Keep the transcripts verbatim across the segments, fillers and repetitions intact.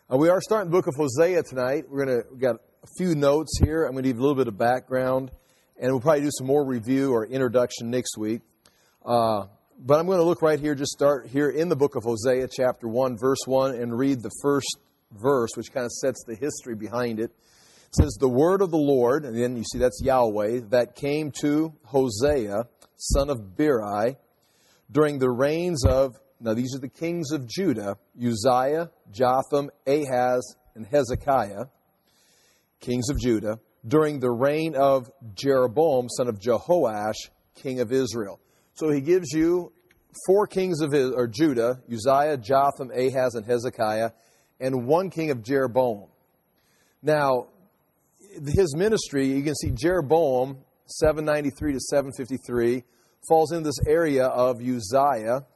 Uh, we are starting the book of Hosea tonight. We're going to we got a few notes here. I'm going to give a little bit of background, and we'll probably do some more review or introduction next week. Uh, but I'm going to look right here, just start here in the book of Hosea, chapter one, verse one, and read the first verse, which kind of sets the history behind it. It says, "The word of the Lord," and then you see that's Yahweh, "that came to Hosea, son of Beeri, during the reigns of," now these are the kings of Judah, Uzziah, Jotham, Ahaz, and Hezekiah, kings of Judah, during the reign of Jeroboam, son of Jehoash, king of Israel. So he gives you four kings of Israel, or Judah, Uzziah, Jotham, Ahaz, and Hezekiah, and one king of Jeroboam. Now, his ministry, you can see Jeroboam, seven ninety-three to seven fifty-three, falls in this area of Uzziah.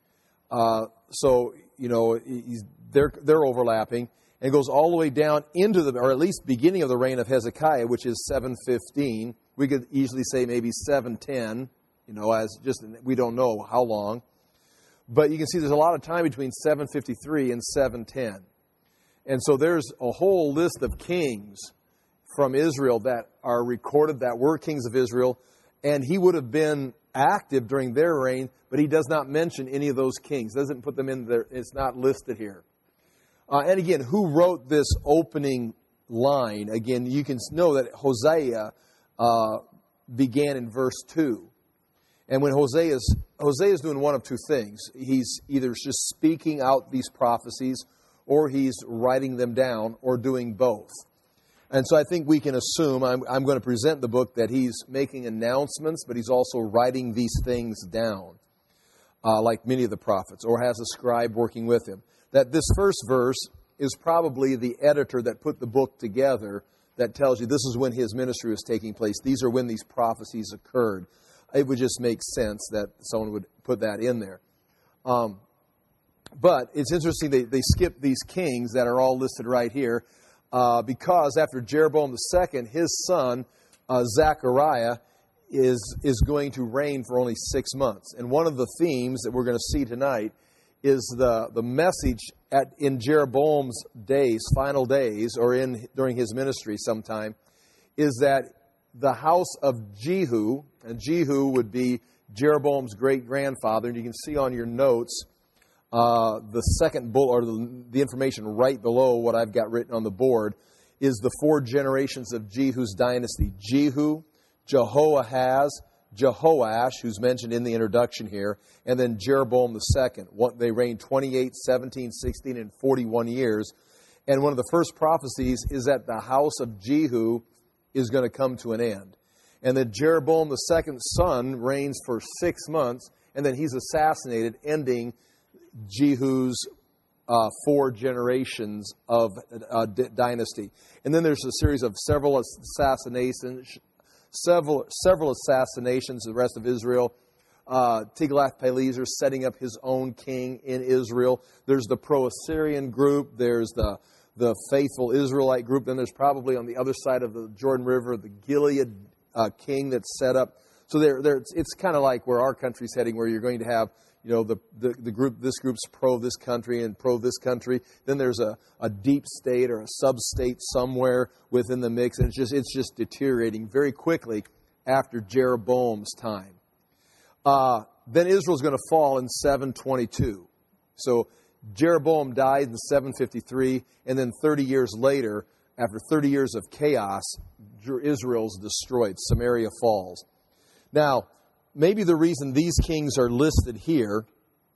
Uh, so, you know, he's, they're, they're overlapping, and goes all the way down into the, or at least beginning of the reign of Hezekiah, which is seven fifteen. We could easily say maybe seven ten, you know, as just, we don't know how long. But you can see there's a lot of time between seven fifty-three and seven ten. And so there's a whole list of kings from Israel that are recorded that were kings of Israel, and he would have been active during their reign, but he does not mention any of those kings. Doesn't put them in there. It's not listed here. Uh, and again, who wrote this opening line? Again, you can know that Hosea uh, began in verse two. And when Hosea is, Hosea is doing one of two things. He's either just speaking out these prophecies, or he's writing them down, or doing both. And so I think we can assume, I'm, I'm going to present the book, that he's making announcements, but he's also writing these things down, uh, like many of the prophets, or has a scribe working with him. That this first verse is probably the editor that put the book together that tells you this is when his ministry was taking place. These are when these prophecies occurred. It would just make sense that someone would put that in there. Um, but it's interesting they, they skip these kings that are all listed right here. Uh, because after Jeroboam the second, his son, uh, Zechariah, is, is going to reign for only six months. And one of the themes that we're going to see tonight is the, the message at, in Jeroboam's days, final days, or in during his ministry sometime, is that the house of Jehu, and Jehu would be Jeroboam's great-grandfather, and you can see on your notes, Uh, the second bullet, or the, the information right below what I've got written on the board, is the four generations of Jehu's dynasty. Jehu, Jehoahaz, Jehoash, who's mentioned in the introduction here, and then Jeroboam the second. What, they reigned twenty-eight, seventeen, sixteen, and forty-one years. And one of the first prophecies is that the house of Jehu is going to come to an end. And that Jeroboam the second's son reigns for six months, and then he's assassinated, ending Jehu's uh, four generations of uh, d- dynasty. And then there's a series of several assassinations, several several assassinations of the rest of Israel. Uh, Tiglath-Pileser setting up his own king in Israel. There's the pro-Assyrian group. There's the the faithful Israelite group. Then there's probably on the other side of the Jordan River the Gilead uh, king that's set up. So there, there it's, it's kind of like where our country's heading, where you're going to have, you know, the, the, the group, this group's pro this country and pro this country. Then there's a, a deep state or a sub-state somewhere within the mix. And it's just, it's just deteriorating very quickly after Jeroboam's time. Uh, then Israel's going to fall in seven twenty-two. So Jeroboam died in seven fifty-three. And then thirty years later, after thirty years of chaos, Israel's destroyed. Samaria falls. Now, maybe the reason these kings are listed here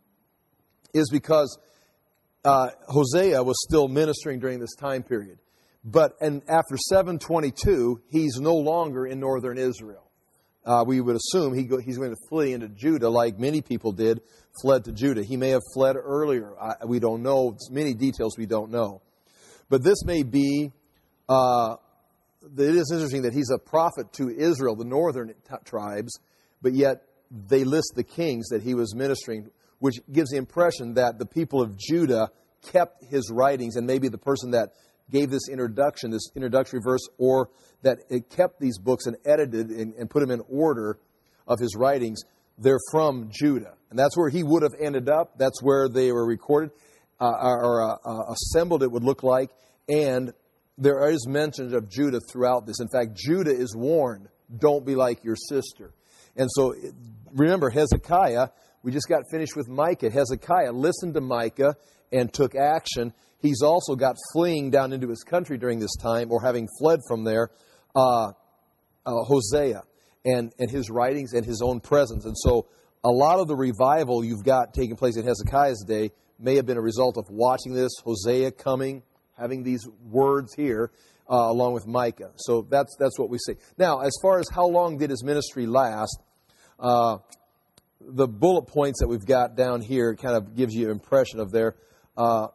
is because uh, Hosea was still ministering during this time period. But and after seven twenty-two, he's no longer in northern Israel. Uh, we would assume he go, he's going to flee into Judah, like many people did, fled to Judah. He may have fled earlier. I, we don't know. Many details we don't know. But this may be, uh, it is interesting that he's a prophet to Israel, the northern t- tribes, but yet they list the kings that he was ministering, which gives the impression that the people of Judah kept his writings, and maybe the person that gave this introduction, this introductory verse, or that it kept these books and edited and, and put them in order of his writings, they're from Judah. And that's where he would have ended up. That's where they were recorded. uh, or uh, uh, assembled it would look like. And there is mention of Judah throughout this. In fact, Judah is warned, don't be like your sister. And so, remember, Hezekiah, we just got finished with Micah. Hezekiah listened to Micah and took action. He's also got fleeing down into his country during this time, or having fled from there, uh, uh, Hosea and, and his writings and his own presence. And so a lot of the revival you've got taking place in Hezekiah's day may have been a result of watching this, Hosea coming, having these words here, uh, along with Micah. So that's that's what we see. Now, as far as how long did his ministry last, uh, the bullet points that we've got down here kind of gives you an impression of there. Uh,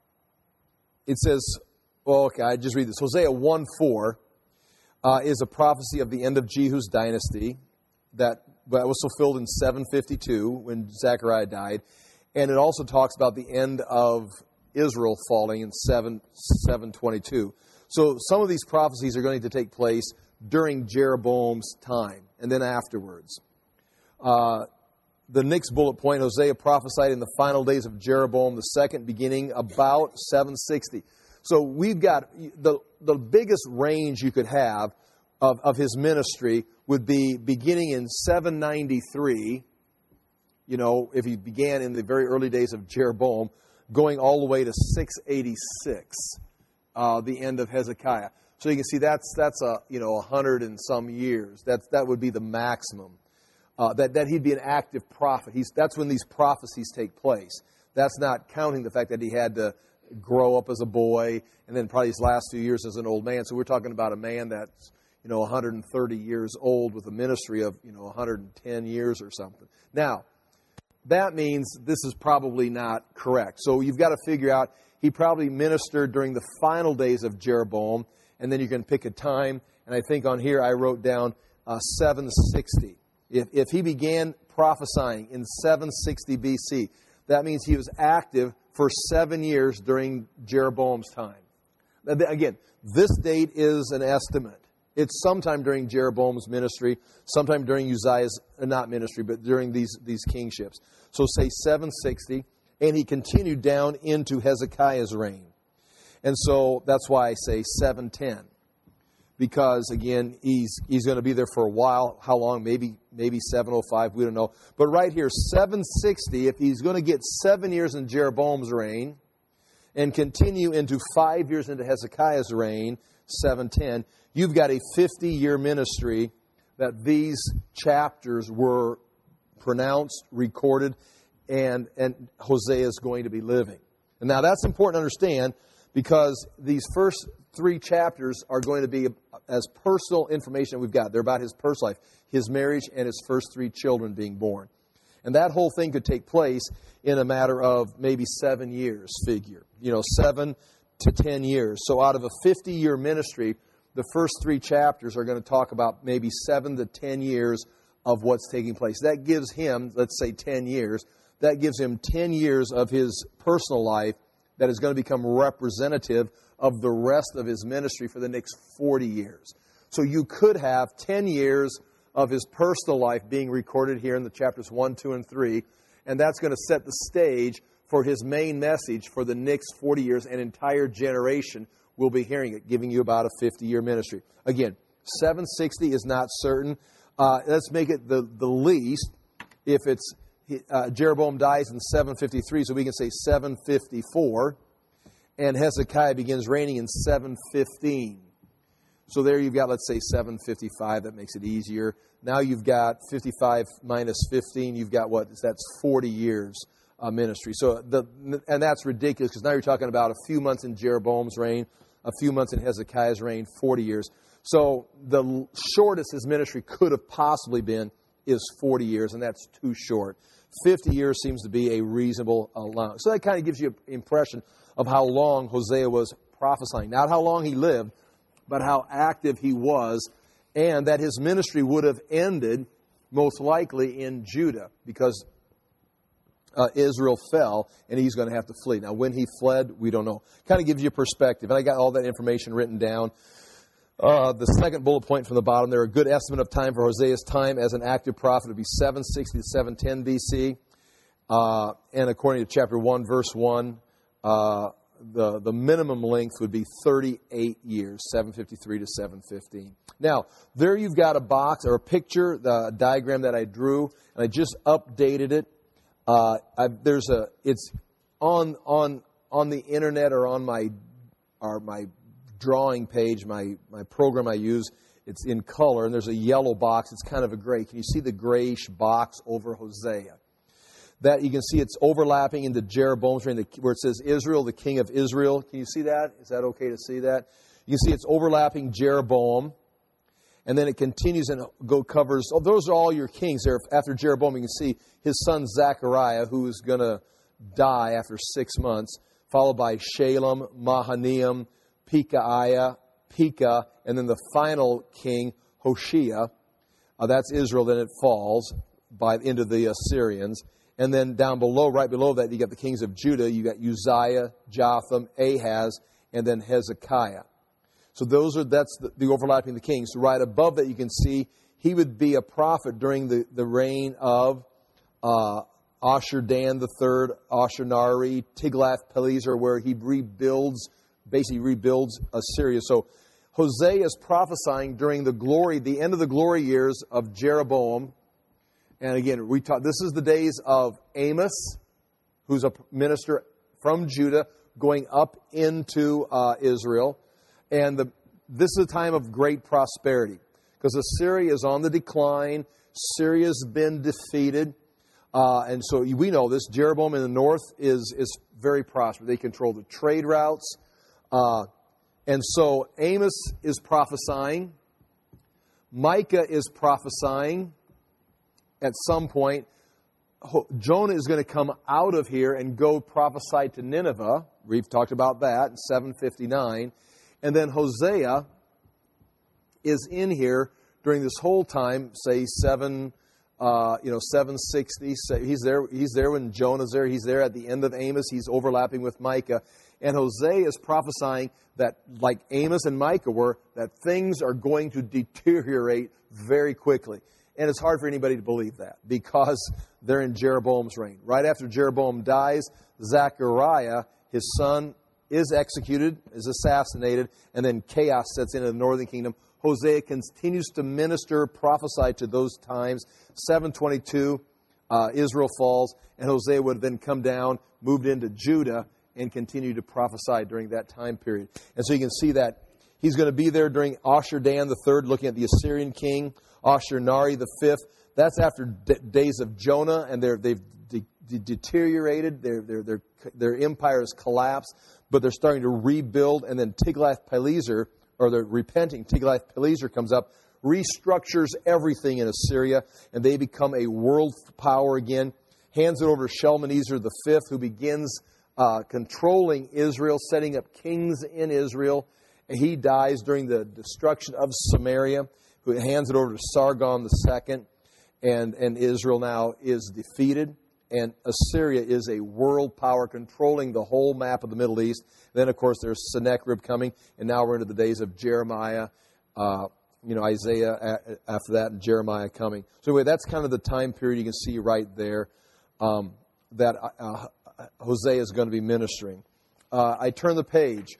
it says, well, okay, I just read this. Hosea one four uh, is a prophecy of the end of Jehu's dynasty that, that was fulfilled in seven fifty-two when Zechariah died. And it also talks about the end of Israel falling in seven twenty-two. So some of these prophecies are going to take place during Jeroboam's time and then afterwards. Uh, the next bullet point, Hosea prophesied in the final days of Jeroboam the second, beginning about seven sixty. So we've got the, the biggest range you could have of, of his ministry would be beginning in seven ninety-three, you know, if he began in the very early days of Jeroboam, going all the way to six eighty-six, uh, the end of Hezekiah. So you can see that's that's a you know a hundred and some years. That that would be the maximum. Uh, that that he'd be an active prophet. He's that's when these prophecies take place. That's not counting the fact that he had to grow up as a boy and then probably his last few years as an old man. So we're talking about a man that's you know one hundred thirty years old with a ministry of you know one hundred ten years or something. Now, that means this is probably not correct. So you've got to figure out, he probably ministered during the final days of Jeroboam, and then you can pick a time. And I think on here I wrote down uh, seven sixty. If, if he began prophesying in seven sixty B C, that means he was active for seven years during Jeroboam's time. Again, this date is an estimate. It's sometime during Jeroboam's ministry, sometime during Uzziah's, not ministry, but during these, these kingships. So say seven sixty, and he continued down into Hezekiah's reign. And so that's why I say seven ten. Because, again, he's he's going to be there for a while. How long? Maybe maybe seven oh five, we don't know. But right here, seven sixty, if he's going to get seven years in Jeroboam's reign and continue into five years into Hezekiah's reign, seven ten, you've got a fifty-year ministry that these chapters were pronounced, recorded, and, and Hosea is going to be living. And now that's important to understand because these first three chapters are going to be as personal information that we've got. They're about his personal life, his marriage, and his first three children being born. And that whole thing could take place in a matter of maybe seven years figure. You know, seven to ten years. So out of a fifty-year ministry, the first three chapters are going to talk about maybe seven to ten years of what's taking place. That gives him, let's say ten years, that gives him ten years of his personal life that is going to become representative of the rest of his ministry for the next forty years. So you could have ten years of his personal life being recorded here in the chapters one, two, and three, and that's going to set the stage for his main message for the next forty years. An entire generation will be hearing it, giving you about a fifty-year ministry. Again, seven sixty is not certain. Uh, let's make it the, the least. If it's uh, Jeroboam dies in seven fifty-three, so we can say seven fifty-four. And Hezekiah begins reigning in seven fifteen. So there you've got, let's say, seven fifty-five. That makes it easier. Now you've got fifty-five minus fifteen. You've got what? That's forty years uh, ministry. So the and that's ridiculous because now you're talking about a few months in Jeroboam's reign, a few months in Hezekiah's reign, forty years. So the shortest his ministry could have possibly been is forty years, and that's too short. fifty years seems to be a reasonable allowance. So that kind of gives you an impression of how long Hosea was prophesying. Not how long he lived, but how active he was, and that his ministry would have ended most likely in Judah because uh, Israel fell, and he's going to have to flee. Now, when he fled, we don't know. Kind of gives you perspective, and I got all that information written down. Uh, the second bullet point from the bottom there, a good estimate of time for Hosea's time as an active prophet would be seven sixty to seven ten B C. Uh, and according to chapter one, verse one, uh, the, the minimum length would be thirty-eight years, seven fifty-three to seven fifteen. Now, there you've got a box or a picture, the diagram that I drew, and I just updated it. Uh, I, there's a, it's on on on the internet or on my or my drawing page, my my program I use. It's in color, and there's a yellow box. It's kind of a gray. Can you see the grayish box over Hosea? That you can see it's overlapping into Jeroboam's reign, where it says Israel, the king of Israel. Can you see that? Is that okay to see that? You can see it's overlapping Jeroboam, and then it continues and go covers. Oh, those are all your kings there. After Jeroboam, you can see his son Zechariah, who is going to die after six months, followed by Shalem, Mahanaim, Pekahiah, Pekah, and then the final king, Hoshea. Uh, that's Israel. Then it falls by into the Assyrians. And then down below, right below that, you got the kings of Judah. You got Uzziah, Jotham, Ahaz, and then Hezekiah. So those are that's the, the overlapping the kings. Right above that, you can see he would be a prophet during the, the reign of uh, Ashur-Dan the third, Ashur-Nari, Tiglath-Pileser, where he rebuilds, basically rebuilds Assyria. So Hosea is prophesying during the glory, the end of the glory years of Jeroboam. And again, we talk, this is the days of Amos, who's a minister from Judah, going up into uh, Israel. And the, this is a time of great prosperity, because Assyria is on the decline. Syria's been defeated. Uh, and so we know this. Jeroboam in the north is, is very prosperous. They control the trade routes. Uh, and so Amos is prophesying. Micah is prophesying. At some point, Jonah is going to come out of here and go prophesy to Nineveh. We've talked about that in seven fifty-nine. And then Hosea is in here during this whole time, say seven, uh, you know, seven sixty. He's there. He's there when Jonah's there. He's there at the end of Amos. He's overlapping with Micah, and Hosea is prophesying that, like Amos and Micah were, that things are going to deteriorate very quickly. And it's hard for anybody to believe that, because they're in Jeroboam's reign. Right after Jeroboam dies, Zechariah, his son, is executed, is assassinated, and then chaos sets in in the northern kingdom. Hosea continues to minister, prophesy to those times. seven twenty-two, uh, Israel falls, and Hosea would then come down, moved into Judah, and continue to prophesy during that time period. And so you can see that he's going to be there during Ashur-Dan the third, looking at the Assyrian king. Ashur-Nari the fifth. That's after d- days of Jonah, and they're, they've de- de- deteriorated. Their, their, their, their empire has collapsed, but they're starting to rebuild. And then Tiglath-Pileser, or they're repenting, Tiglath-Pileser comes up, restructures everything in Assyria, and they become a world power again. Hands it over to Shalmaneser the fifth, who begins uh, controlling Israel, setting up kings in Israel. And he dies during the destruction of Samaria. Who hands it over to Sargon the second, and, and Israel now is defeated. And Assyria is a world power controlling the whole map of the Middle East. Then, of course, there's Sennacherib coming, and now we're into the days of Jeremiah, uh, you know, Isaiah a- after that, and Jeremiah coming. So anyway, that's kind of the time period you can see right there um, that uh, Hosea is going to be ministering. Uh, I turn the page.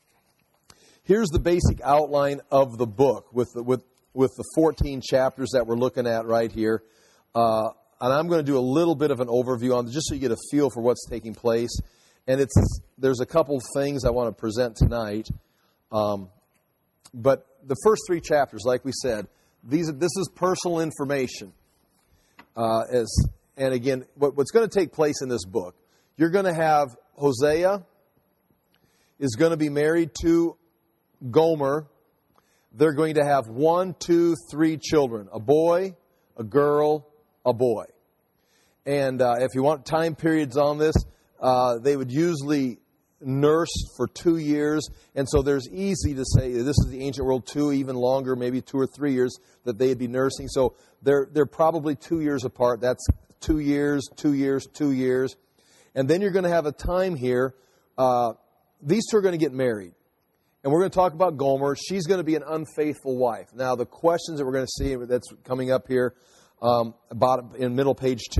Here's the basic outline of the book with the, with with the fourteen chapters that we're looking at right here. Uh, and I'm going to do a little bit of an overview on this, just so you get a feel for what's taking place. And it's there's a couple things I want to present tonight. Um, but the first three chapters, like we said, these this is personal information. Uh, as and again, what, what's going to take place in this book, you're going to have Hosea is going to be married to Gomer. They're going to have one, two, three children. A boy, a girl, a boy. And uh, if you want time periods on this, uh, they would usually nurse for two years. And so there's easy to say, this is the ancient world, two, even longer, maybe two or three years that they'd be nursing. So they're, they're probably two years apart. That's two years, two years, two years. And then you're going to have a time here. Uh, these two are going to get married. And we're going to talk about Gomer. She's going to be an unfaithful wife. Now, the questions that we're going to see that's coming up here um, about in middle page two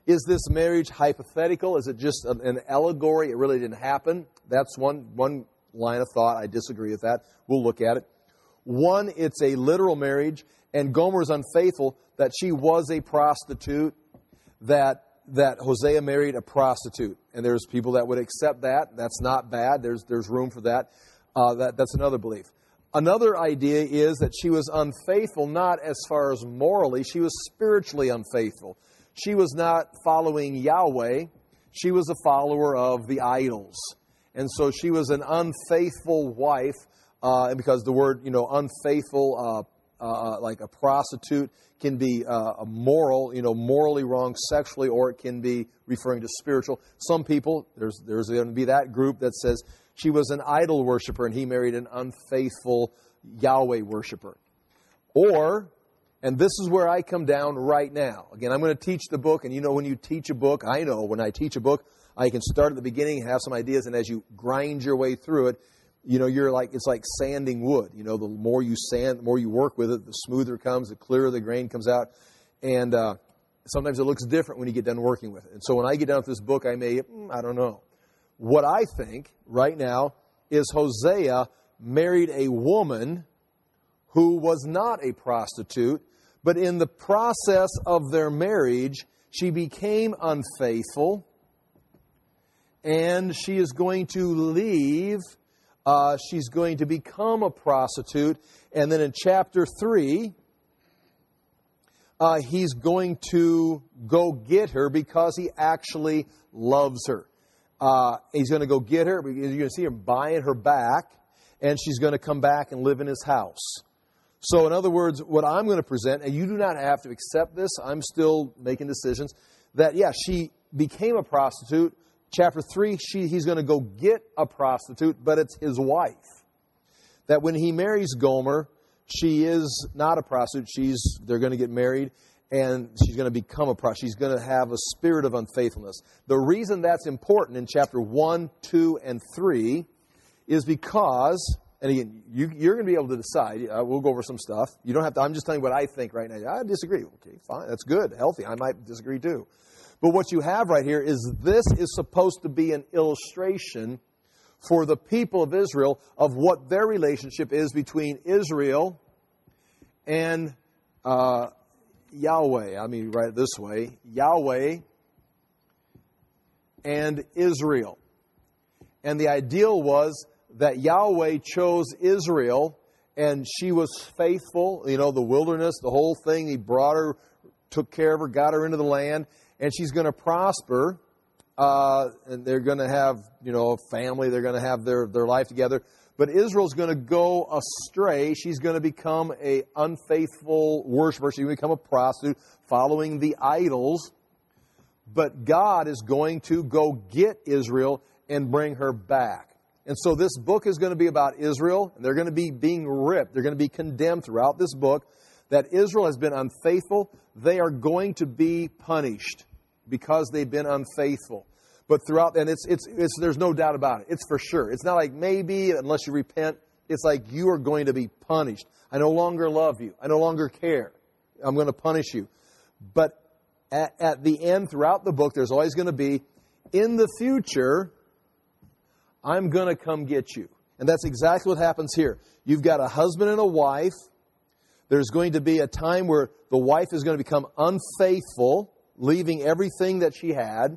Is this marriage hypothetical? Is it just an, an allegory? It really didn't happen. That's one, one line of thought. I disagree with that. We'll look at it. One, it's a literal marriage, and Gomer is unfaithful, that she was a prostitute, that that Hosea married a prostitute. And there's people that would accept that. That's not bad. There's there's room for that. Uh, that that's another belief. Another idea is that she was unfaithful, not as far as morally. She was spiritually unfaithful. She was not following Yahweh. She was a follower of the idols. And so she was an unfaithful wife, uh, and because the word, you know, unfaithful, uh, uh, like a prostitute, can be uh, a moral, you know, morally wrong sexually, or it can be referring to spiritual. Some people, there's there's going to be that group that says she was an idol worshiper and he married an unfaithful Yahweh worshiper. Or, and this is where I come down right now. Again, I'm going to teach the book, and you know when you teach a book, I know when I teach a book, I can start at the beginning and have some ideas, and as you grind your way through it, you know, you're like, it's like sanding wood. You know, the more you sand, the more you work with it, the smoother it comes, the clearer the grain comes out. And uh, sometimes it looks different when you get done working with it. And so when I get done with this book, I may, mm, I don't know. What I think right now is Hosea married a woman who was not a prostitute, but in the process of their marriage, she became unfaithful, and she is going to leave. Uh, she's going to become a prostitute. And then in chapter three, uh, he's going to go get her because he actually loves her. Uh, he's going to go get her. You're going to see him buying her back, and she's going to come back and live in his house. So in other words, what I'm going to present, and you do not have to accept this, I'm still making decisions, that, yeah, she became a prostitute. Chapter three, she, he's going to go get a prostitute, but it's his wife. That when he marries Gomer, she is not a prostitute. She's they're going to get married, and she's going to become a prostitute. She's going to have a spirit of unfaithfulness. The reason that's important in chapter one, two, and three is because, and again, you, you're going to be able to decide. Uh, we'll go over some stuff. You don't have to. I'm just telling you what I think right now. I disagree. Okay, fine. That's good. Healthy. I might disagree too. But what you have right here is this is supposed to be an illustration for the people of Israel of what their relationship is between Israel and uh, Yahweh. I mean, write it this way. Yahweh and Israel. And the ideal was that Yahweh chose Israel, and she was faithful. You know, the wilderness, the whole thing. He brought her, took care of her, got her into the land. And she's going to prosper, uh, and they're going to have, you know, a family. They're going to have their, their life together. But Israel's going to go astray. She's going to become an unfaithful worshiper. She's going to become a prostitute, following the idols. But God is going to go get Israel and bring her back. And so this book is going to be about Israel. And they're going to be being ripped. They're going to be condemned throughout this book that Israel has been unfaithful. They are going to be punished because they've been unfaithful. But throughout, and it's, it's, it's, there's no doubt about it. It's for sure. It's not like maybe unless you repent. It's like you are going to be punished. I no longer love you. I no longer care. I'm going to punish you. But at, at the end, throughout the book, there's always going to be, in the future, I'm going to come get you. And that's exactly what happens here. You've got a husband and a wife. There's going to be a time where the wife is going to become unfaithful, leaving everything that she had,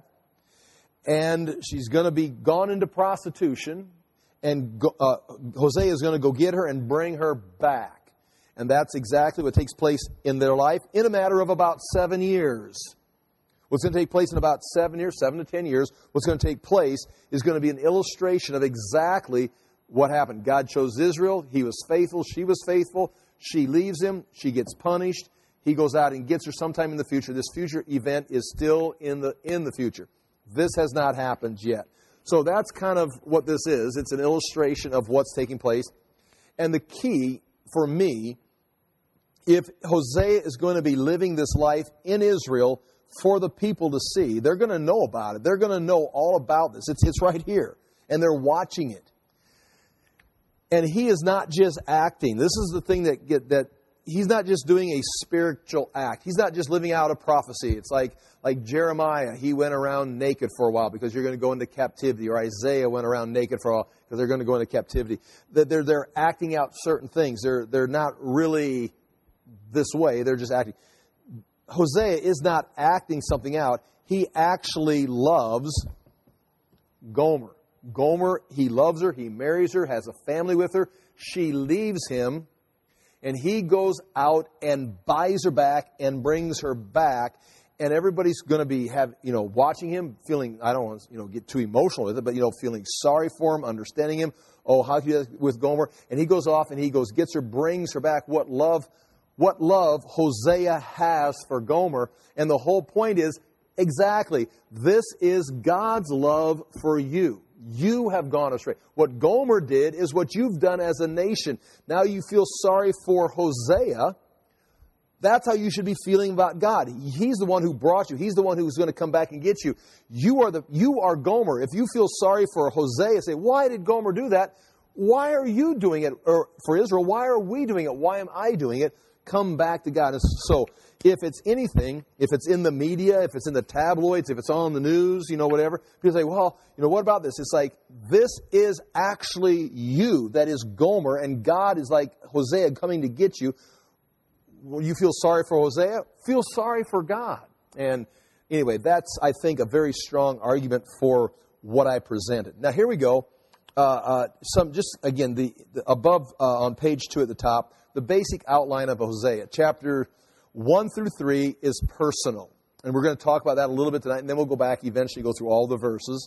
and she's going to be gone into prostitution, and uh, Hosea is going to go get her and bring her back. And that's exactly what takes place in their life in a matter of about seven years. What's going to take place in about seven years, seven to ten years, what's going to take place is going to be an illustration of exactly what happened. God chose Israel. He was faithful. She was faithful. She leaves him. She gets punished. He goes out and gets her sometime in the future. This future event is still in the in the future. This has not happened yet. So that's kind of what this is. It's an illustration of what's taking place. And the key for me, if Hosea is going to be living this life in Israel for the people to see, they're going to know about it. They're going to know all about this. It's, it's right here. And they're watching it. And he is not just acting. This is the thing that get, that he's not just doing a spiritual act. He's not just living out a prophecy. It's like, like Jeremiah, he went around naked for a while because you're going to go into captivity. Or Isaiah went around naked for a while because they're going to go into captivity. They're, they're acting out certain things. They're, they're not really this way. They're just acting. Hosea is not acting something out. He actually loves Gomer. Gomer, he loves her. He marries her, has a family with her. She leaves him. And he goes out and buys her back and brings her back. And everybody's going to be have you know watching him, feeling, I don't want to you know get too emotional with it, but you know feeling sorry for him, understanding him. Oh, how can you do that with Gomer? And he goes off and he goes, gets her, brings her back. What love, what love Hosea has for Gomer. And the whole point is, exactly, this is God's love for you. You have gone astray. What Gomer did is what you've done as a nation. Now you feel sorry for Hosea. That's how you should be feeling about God. He's the one who brought you. He's the one who's going to come back and get you. You are the you are Gomer. If you feel sorry for Hosea, say, why did Gomer do that? Why are you doing it? Or for Israel, why are we doing it? Why am I doing it? Come back to God. And so if it's anything, if it's in the media, if it's in the tabloids, if it's on the news, you know, whatever, people say, well, you know, what about this? It's like, this is actually you. That is Gomer. And God is like Hosea coming to get you. When you feel sorry for Hosea, feel sorry for God. And anyway, that's, I think, a very strong argument for what I presented. Now, here we go. Uh, uh, some just, again, the, the above uh, on page two at the top, the basic outline of Hosea. Chapter one through three is personal. And we're going to talk about that a little bit tonight, and then we'll go back, eventually go through all the verses.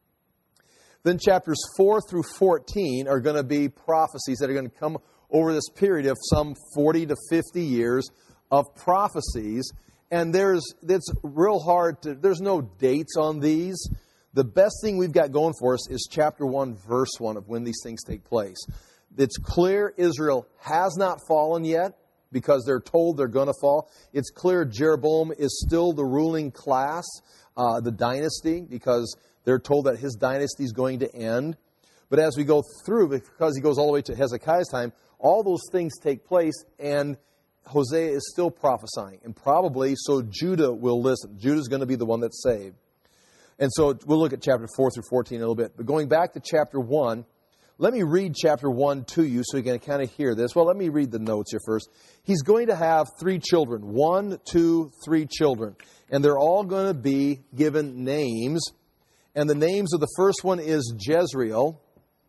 Then chapters four through fourteen are going to be prophecies that are going to come over this period of some forty to fifty years of prophecies. And there's it's real hard to, there's no dates on these. The best thing we've got going for us is chapter one, verse one of when these things take place. It's clear Israel has not fallen yet because they're told they're going to fall. It's clear Jeroboam is still the ruling class, uh, the dynasty, because they're told that his dynasty is going to end. But as we go through, because he goes all the way to Hezekiah's time, all those things take place, and Hosea is still prophesying. And probably so Judah will listen. Judah's going to be the one that's saved. And so we'll look at chapter four through fourteen in a little bit. But going back to chapter one, let me read chapter one to you so you can kind of hear this. Well, let me read the notes here first. He's going to have three children. One, two, three children. And they're all going to be given names. And the names of the first one is Jezreel.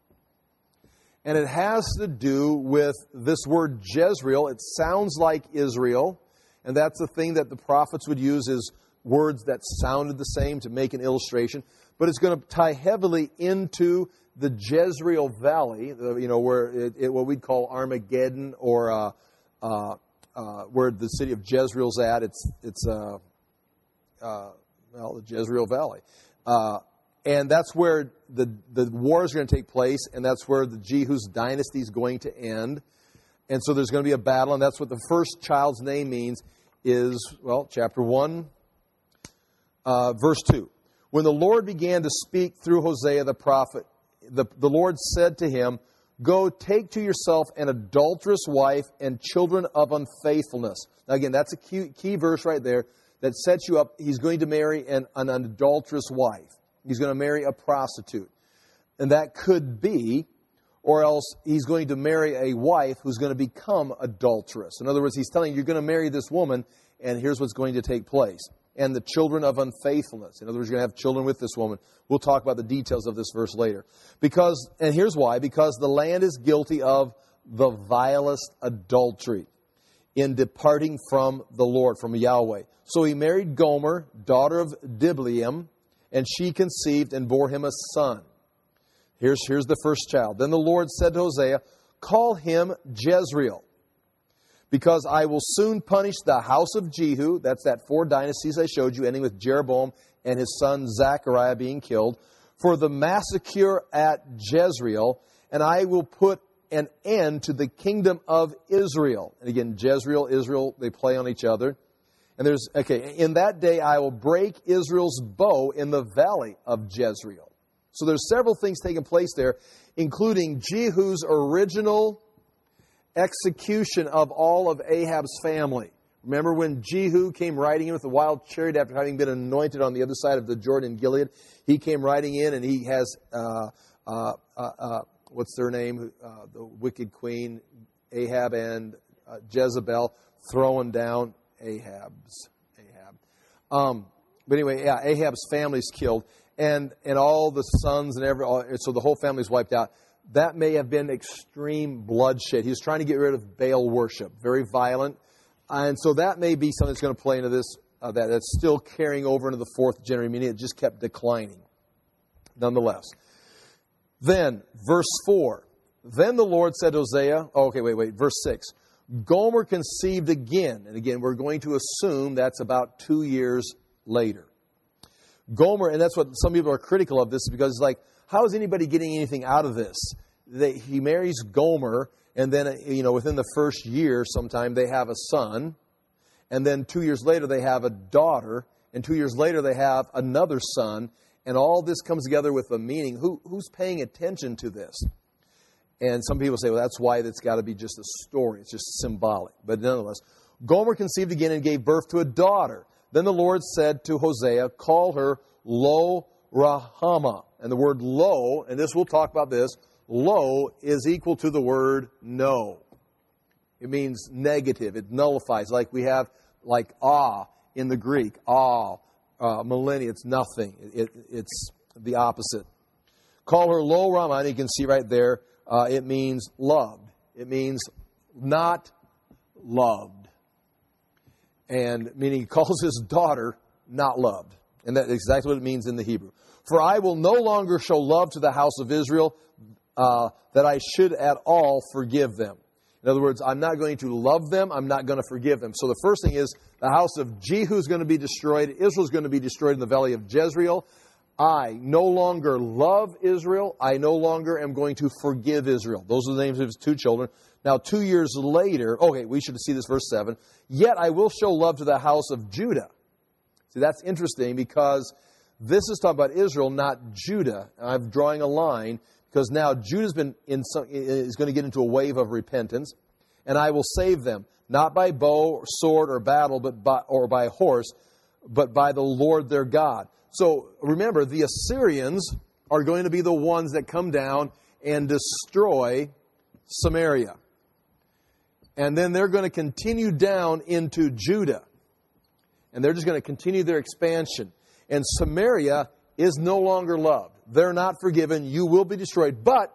And it has to do with this word Jezreel. It sounds like Israel. And that's the thing that the prophets would use, is words that sounded the same to make an illustration. But it's going to tie heavily into the Jezreel Valley, you know, where it, it, what we'd call Armageddon, or uh, uh, uh, where the city of Jezreel's at. It's it's uh, uh, well, the Jezreel Valley, uh, and that's where the the war is going to take place, and that's where the Jehu's dynasty is going to end. And so there's going to be a battle, and that's what the first child's name means. Is well, chapter one, uh, verse two. When the Lord began to speak through Hosea the prophet, The, the Lord said to him, go take to yourself an adulterous wife and children of unfaithfulness. Now again, that's a key, key verse right there that sets you up. He's going to marry an, an adulterous wife. He's going to marry a prostitute. And that could be, or else he's going to marry a wife who's going to become adulterous. In other words, he's telling you, you're going to marry this woman, and here's what's going to take place. And the children of unfaithfulness. In other words, you're going to have children with this woman. We'll talk about the details of this verse later. Because, and here's why, because the land is guilty of the vilest adultery in departing from the Lord, from Yahweh. So he married Gomer, daughter of Diblaim, and she conceived and bore him a son. Here's, here's the first child. Then the Lord said to Hosea, call him Jezreel, because I will soon punish the house of Jehu. That's that four dynasties I showed you, ending with Jeroboam and his son Zechariah being killed, for the massacre at Jezreel, and I will put an end to the kingdom of Israel. And again, Jezreel, Israel, they play on each other. And there's, okay, in that day I will break Israel's bow in the valley of Jezreel. So there's several things taking place there, including Jehu's original execution of all of Ahab's family. Remember when Jehu came riding in with the wild chariot after having been anointed on the other side of the Jordan in Gilead? He came riding in and he has, uh, uh, uh, uh, what's their name? Uh, the wicked queen, Ahab and uh, Jezebel, throwing down Ahab's. Ahab. Um, but anyway, yeah, Ahab's family's killed. And and all the sons and every, all, so the whole family's wiped out. That may have been extreme bloodshed. He was trying to get rid of Baal worship. Very violent. And so that may be something that's going to play into this, uh, that, that's still carrying over into the fourth generation, meaning it just kept declining. Nonetheless. Then, verse four. Then the Lord said to Hosea, oh, okay, wait, wait, verse six. Gomer conceived again. And again, we're going to assume that's about two years later. Gomer, and that's what some people are critical of this, because it's like, how is anybody getting anything out of this? They, he marries Gomer, and then, you know, within the first year sometime they have a son, and then two years later they have a daughter, and two years later they have another son, and all this comes together with a meaning. Who, who's paying attention to this? And some people say, well, that's why it's got to be just a story. It's just symbolic. But nonetheless, Gomer conceived again and gave birth to a daughter. Then the Lord said to Hosea, call her Lo-Rahama. And the word lo, and this we'll talk about this, lo is equal to the word no. It means negative. It nullifies. Like we have like ah in the Greek. Ah, uh, millennia. It's nothing. It, it, it's the opposite. Call her Lo-Rahama, and you can see right there, uh, it means loved. It means not loved. And meaning he calls his daughter not loved. And that's exactly what it means in the Hebrew. For I will no longer show love to the house of Israel, uh, that I should at all forgive them. In other words, I'm not going to love them. I'm not going to forgive them. So the first thing is the house of Jehu is going to be destroyed. Israel is going to be destroyed in the valley of Jezreel. I no longer love Israel. I no longer am going to forgive Israel. Those are the names of his two children. Now, two years later, okay, we should see this verse seven. Yet I will show love to the house of Judah. See, that's interesting because this is talking about Israel, not Judah. I'm drawing a line because now Judah's been in some, is going to get into a wave of repentance, and I will save them, not by bow, or sword, or battle, but by, or by horse, but by the Lord their God. So remember, the Assyrians are going to be the ones that come down and destroy Samaria. And then they're going to continue down into Judah. And they're just going to continue their expansion. And Samaria is no longer loved. They're not forgiven. You will be destroyed. But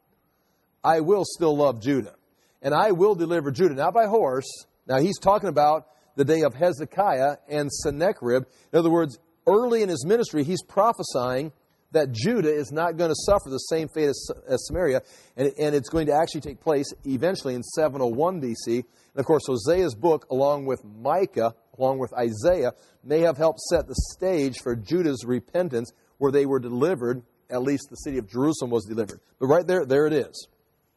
I will still love Judah. And I will deliver Judah. Not by horse. Now he's talking about the day of Hezekiah and Sennacherib. In other words, early in his ministry, he's prophesying that Judah is not going to suffer the same fate as, as Samaria, and, and it's going to actually take place eventually in seven oh one B C. And of course, Hosea's book, along with Micah, along with Isaiah, may have helped set the stage for Judah's repentance, where they were delivered, at least the city of Jerusalem was delivered. But right there, there it is.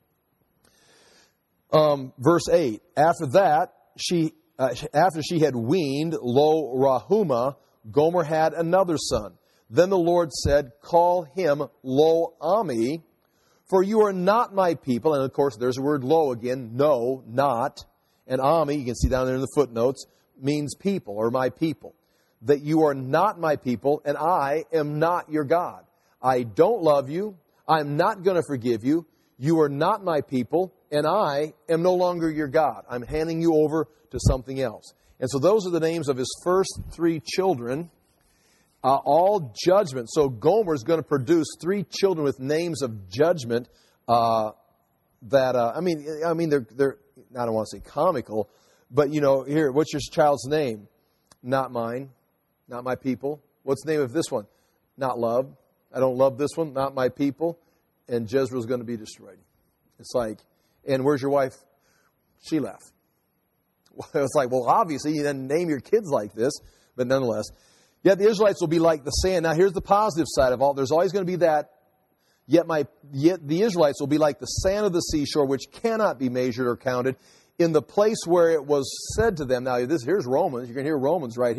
Um, verse eight, after that, she uh, after she had weaned Lo-Rahuma, Gomer had another son. Then the Lord said, call him Lo-Ami, for you are not my people. And of course, there's the word lo again, no, not. And Ami, you can see down there in the footnotes, means people or my people. That you are not my people, and I am not your God. I don't love you. I'm not going to forgive you. You are not my people, and I am no longer your God. I'm handing you over to something else. And so those are the names of his first three children. Uh, all judgment. So Gomer is going to produce three children with names of judgment. Uh, that uh, I mean, I mean, they're they're. I don't want to say comical, but you know, here, what's your child's name? Not mine, not my people. What's the name of this one? Not love. I don't love this one. Not my people. And Jezreel's going to be destroyed. It's like, and where's your wife? She left. It's like, well, obviously you didn't name your kids like this, but nonetheless. Yet the Israelites will be like the sand. Now here's the positive side of all. There's always going to be that. Yet my yet the Israelites will be like the sand of the seashore, which cannot be measured or counted, in the place where it was said to them. Now this here's Romans. You can hear Romans right here.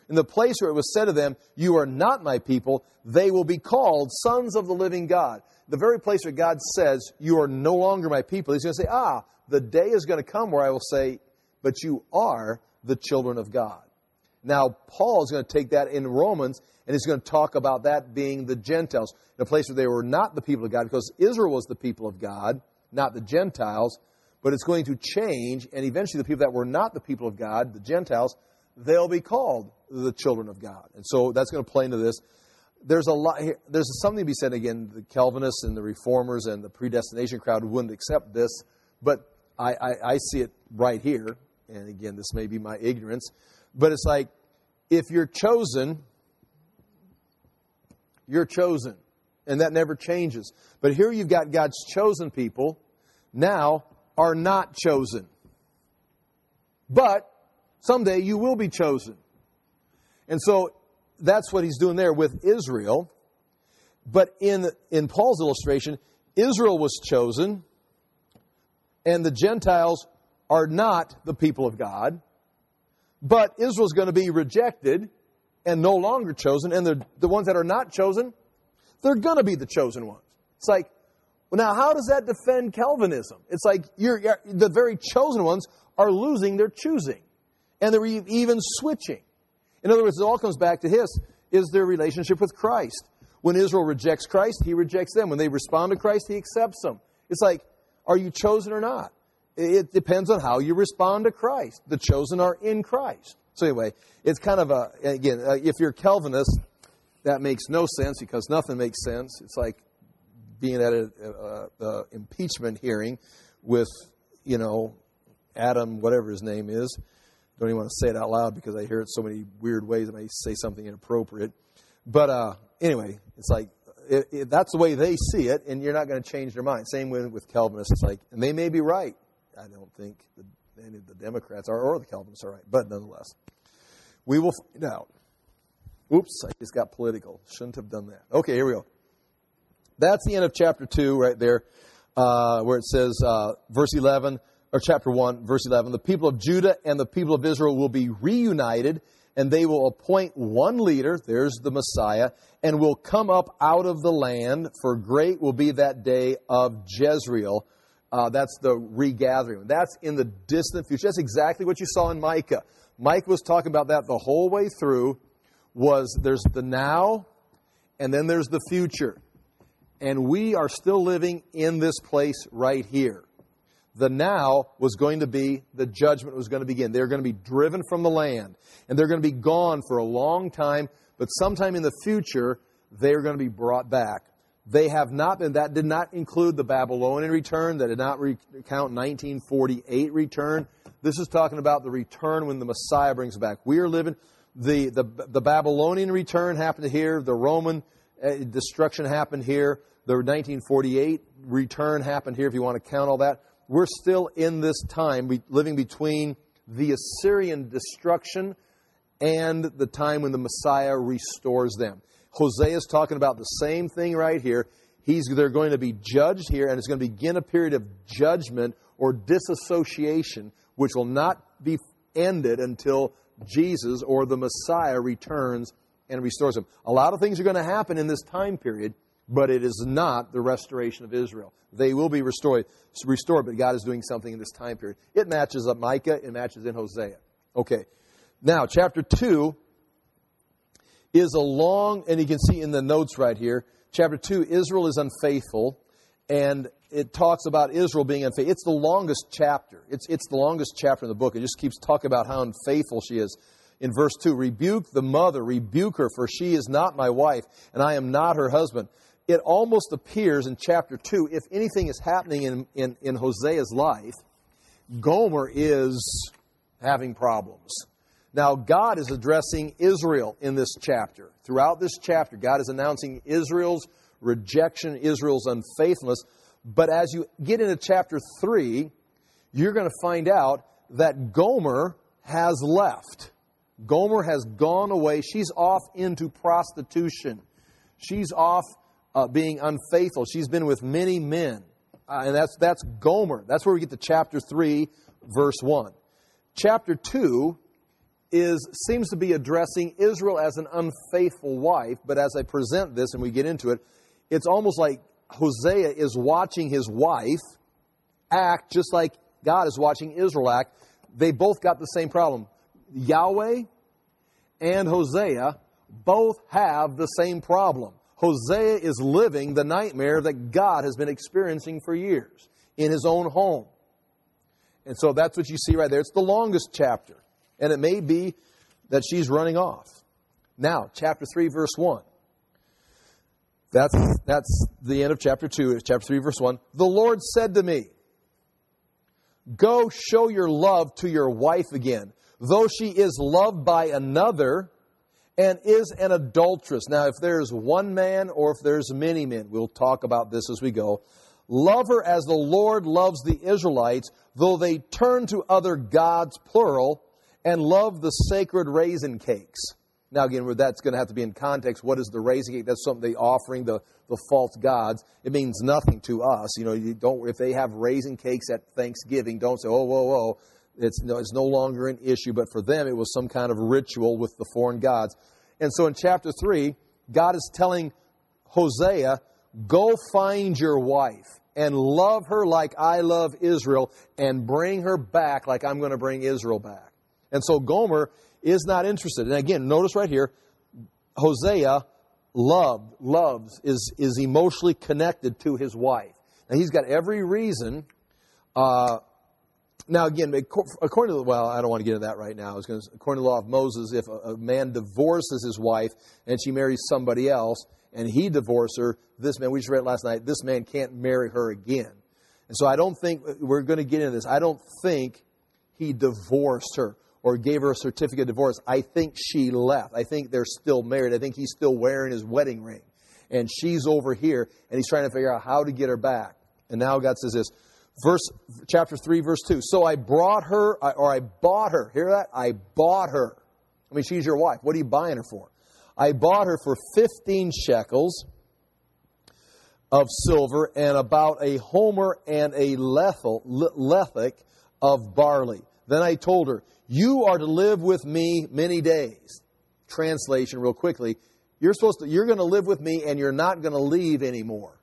In the place where it was said to them, you are not my people, they will be called sons of the living God. The very place where God says, you are no longer my people, he's going to say, ah, the day is going to come where I will say, but you are the children of God. Now, Paul is going to take that in Romans, and he's going to talk about that being the Gentiles, in a place where they were not the people of God, because Israel was the people of God, not the Gentiles, but it's going to change, and eventually the people that were not the people of God, the Gentiles, they'll be called the children of God. And so that's going to play into this. There's a lot here. There's something to be said, again, the Calvinists and the Reformers and the predestination crowd wouldn't accept this, but I, I, I see it right here, and again, this may be my ignorance, but it's like, if you're chosen, you're chosen, and that never changes. But here you've got God's chosen people now are not chosen. But someday you will be chosen. And so that's what he's doing there with Israel. But in, in Paul's illustration, Israel was chosen, and the Gentiles are not the people of God. But Israel's going to be rejected and no longer chosen. And the, the ones that are not chosen, they're going to be the chosen ones. It's like, well, now how does that defend Calvinism? It's like you're, you're, the very chosen ones are losing their choosing. And they're even switching. In other words, it all comes back to his, is their relationship with Christ. When Israel rejects Christ, he rejects them. When they respond to Christ, he accepts them. It's like, are you chosen or not? It depends on how you respond to Christ. The chosen are in Christ. So anyway, it's kind of a, again, uh, if you're Calvinist, that makes no sense because nothing makes sense. It's like being at an a, a impeachment hearing with, you know, Adam, whatever his name is. Don't even want to say it out loud because I hear it so many weird ways. I may say something inappropriate. But uh, anyway, it's like, it, it, that's the way they see it, and you're not going to change their mind. Same with, with Calvinists. It's like, and they may be right. I don't think the, any of the Democrats are, or the Calvinists are right. But nonetheless, we will find out. Oops, I just got political. Shouldn't have done that. Okay, here we go. That's the end of chapter two right there, uh, where it says, uh, verse eleven, or chapter one, verse eleven, the people of Judah and the people of Israel will be reunited, and they will appoint one leader, there's the Messiah, and will come up out of the land, for great will be that day of Jezreel. Uh, that's the regathering. That's in the distant future. That's exactly what you saw in Micah. Micah was talking about that the whole way through, was there's the now, and then there's the future. And we are still living in this place right here. The now was going to be, the judgment was going to begin. They're going to be driven from the land. And they're going to be gone for a long time. But sometime in the future, they're going to be brought back. They have not been, that did not include the Babylonian return. That did not recount nineteen forty-eight return. This is talking about the return when the Messiah brings back. We are living, the, the, the Babylonian return happened here. The Roman uh, destruction happened here. The nineteen forty-eight return happened here, if you want to count all that. We're still in this time, living between the Assyrian destruction and the time when the Messiah restores them. Hosea is talking about the same thing right here. He's, they're going to be judged here, and it's going to begin a period of judgment or disassociation, which will not be ended until Jesus or the Messiah returns and restores them. A lot of things are going to happen in this time period, but it is not the restoration of Israel. They will be restored, restored, but God is doing something in this time period. It matches up Micah. It matches in Hosea. Okay. Now, chapter two is a long, and you can see in the notes right here, chapter two, Israel is unfaithful, and it talks about Israel being unfaithful. It's the longest chapter. It's, it's the longest chapter in the book. It just keeps talking about how unfaithful she is. In verse two, rebuke the mother, rebuke her, for she is not my wife, and I am not her husband. It almost appears in chapter two, if anything is happening in, in, in Hosea's life, Gomer is having problems. Now, God is addressing Israel in this chapter. Throughout this chapter, God is announcing Israel's rejection, Israel's unfaithfulness. But as you get into chapter three, you're going to find out that Gomer has left. Gomer has gone away. She's off into prostitution. She's off uh, being unfaithful. She's been with many men. Uh, and that's that's Gomer. That's where we get to chapter three, verse one. Chapter two is seems to be addressing Israel as an unfaithful wife, but as I present this and we get into it, it's almost like Hosea is watching his wife act just like God is watching Israel act. They both got the same problem. Yahweh and Hosea both have the same problem. Hosea is living the nightmare that God has been experiencing for years in his own home. And so that's what you see right there. It's the longest chapter. And it may be that she's running off. Now, chapter three, verse one. That's, that's the end of chapter two. Chapter three, verse one. The Lord said to me, go show your love to your wife again, though she is loved by another and is an adulteress. Now, if there's one man or if there's many men, we'll talk about this as we go. Love her as the Lord loves the Israelites, though they turn to other gods, plural, and love the sacred raisin cakes. Now, again, that's going to have to be in context. What is the raisin cake? That's something they offering the, the false gods. It means nothing to us. You know, you don't. If they have raisin cakes at Thanksgiving, don't say, oh, whoa, whoa. It's no, it's no longer an issue. But for them, it was some kind of ritual with the foreign gods. And so in chapter three, God is telling Hosea, go find your wife and love her like I love Israel and bring her back like I'm going to bring Israel back. And so Gomer is not interested. And again, notice right here, Hosea loved, loves, is, is emotionally connected to his wife. Now, he's got every reason. Uh, now, again, according to the, well, I don't want to get into that right now. I was going to, according to the law of Moses, if a, a man divorces his wife and she marries somebody else, and he divorced her, this man, we just read it last night, this man can't marry her again. And so I don't think, we're going to get into this, I don't think he divorced her or gave her a certificate of divorce. I think she left. I think they're still married. I think he's still wearing his wedding ring. And she's over here, and he's trying to figure out how to get her back. And now God says this, verse, chapter three, verse two. So I brought her, or I bought her. Hear that? I bought her. I mean, she's your wife. What are you buying her for? I bought her for fifteen shekels of silver and about a homer and a lethek of barley. Then I told her, you are to live with me many days. Translation real quickly. You're supposed to, you're going to live with me and you're not going to leave anymore.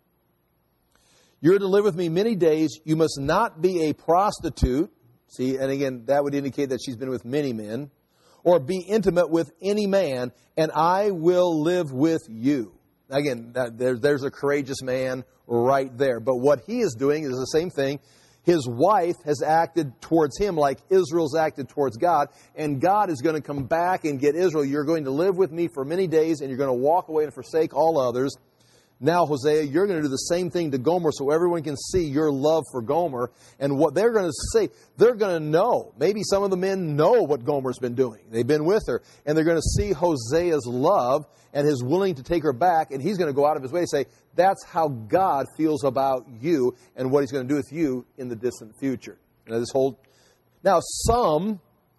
You're to live with me many days. You must not be a prostitute. See, and again, that would indicate that she's been with many men. Or be intimate with any man, and I will live with you. Again, that, there, there's a courageous man right there. But what he is doing is the same thing. His wife has acted towards him like Israel's acted towards God, and God is going to come back and get Israel. You're going to live with me for many days, and you're going to walk away and forsake all others. Now, Hosea, you're going to do the same thing to Gomer so everyone can see your love for Gomer. And what they're going to say, they're going to know. Maybe some of the men know what Gomer's been doing. They've been with her. And they're going to see Hosea's love and his willing to take her back. And he's going to go out of his way to say, that's how God feels about you and what he's going to do with you in the distant future. Now, this whole, now some...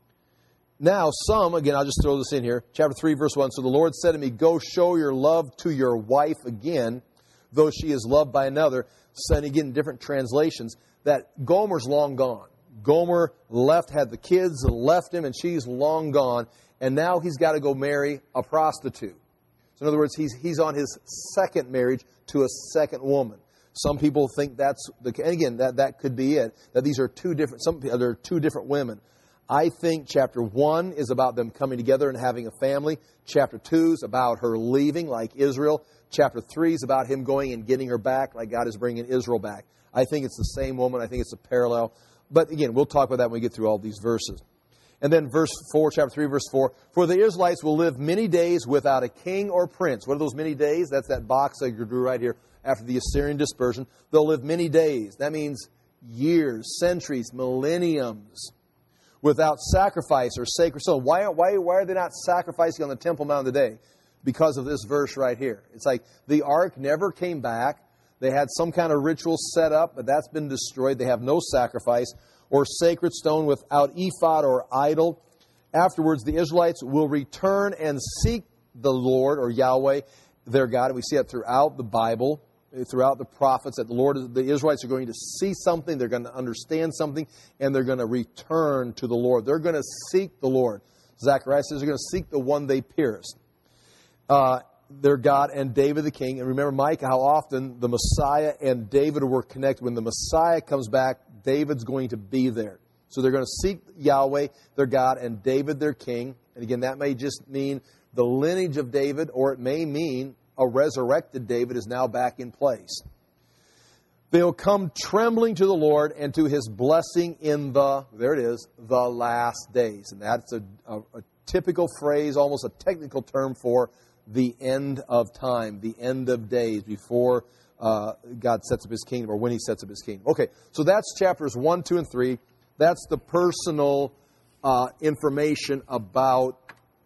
Now, some, again, I'll just throw this in here. Chapter three, verse one. So the Lord said to me, go show your love to your wife again, though she is loved by another. So, and again, different translations, that Gomer's long gone. Gomer left, had the kids, left him, and she's long gone. And now he's got to go marry a prostitute. So in other words, he's, he's on his second marriage to a second woman. Some people think that's, the, and again, that, that could be it, that these are two different, some, there are two different women. I think chapter one is about them coming together and having a family. Chapter two is about her leaving like Israel. Chapter three is about him going and getting her back like God is bringing Israel back. I think it's the same woman. I think it's a parallel. But again, we'll talk about that when we get through all these verses. And then verse four, chapter three, verse four. For the Israelites will live many days without a king or prince. What are those many days? That's that box I drew right here after the Assyrian dispersion. They'll live many days. That means years, centuries, millenniums. Without sacrifice or sacred stone. Why, why, why are they not sacrificing on the Temple Mount today? Because of this verse right here. It's like the ark never came back. They had some kind of ritual set up, but that's been destroyed. They have no sacrifice or sacred stone without ephod or idol. Afterwards, the Israelites will return and seek the Lord or Yahweh, their God. And we see that throughout the Bible. Throughout the prophets, that the Lord, the Israelites are going to see something, they're going to understand something, and they're going to return to the Lord. They're going to seek the Lord. Zechariah says they're going to seek the one they pierced. Uh, their God and David the king. And remember, Micah, how often the Messiah and David were connected. When the Messiah comes back, David's going to be there. So they're going to seek Yahweh, their God, and David, their king. And again, that may just mean the lineage of David, or it may mean a resurrected David is now back in place. They'll come trembling to the Lord and to His blessing in the, there it is, the last days. And that's a, a, a typical phrase, almost a technical term for the end of time, the end of days, before uh, God sets up His kingdom, or when He sets up His kingdom. Okay, so that's chapters one, two, and three. That's the personal uh, information about